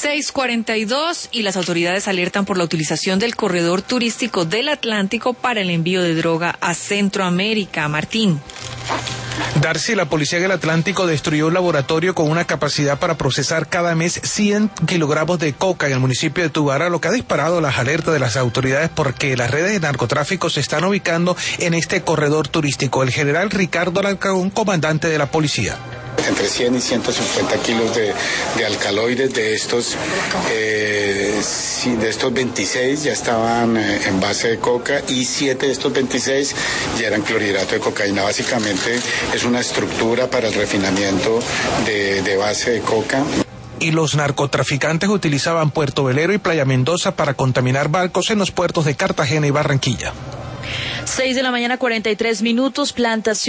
6:42 y las autoridades alertan por la utilización del corredor turístico del Atlántico para el envío de droga a Centroamérica. Martín. Darcy, la policía del Atlántico destruyó un laboratorio con una capacidad para procesar cada mes 100 kilogramos de coca en el municipio de Tubará, lo que ha disparado las alertas de las autoridades porque las redes de narcotráfico se están ubicando en este corredor turístico. El general Ricardo Alarcón, comandante de la policía. Entre 100 y 150 kilos de alcaloides de estos 26 ya estaban en base de coca y 7 de estos 26 ya eran clorhidrato de cocaína. Básicamente es una estructura para el refinamiento de base de coca. Y los narcotraficantes utilizaban Puerto Velero y Playa Mendoza para contaminar barcos en los puertos de Cartagena y Barranquilla. 6:43 a.m, plantación.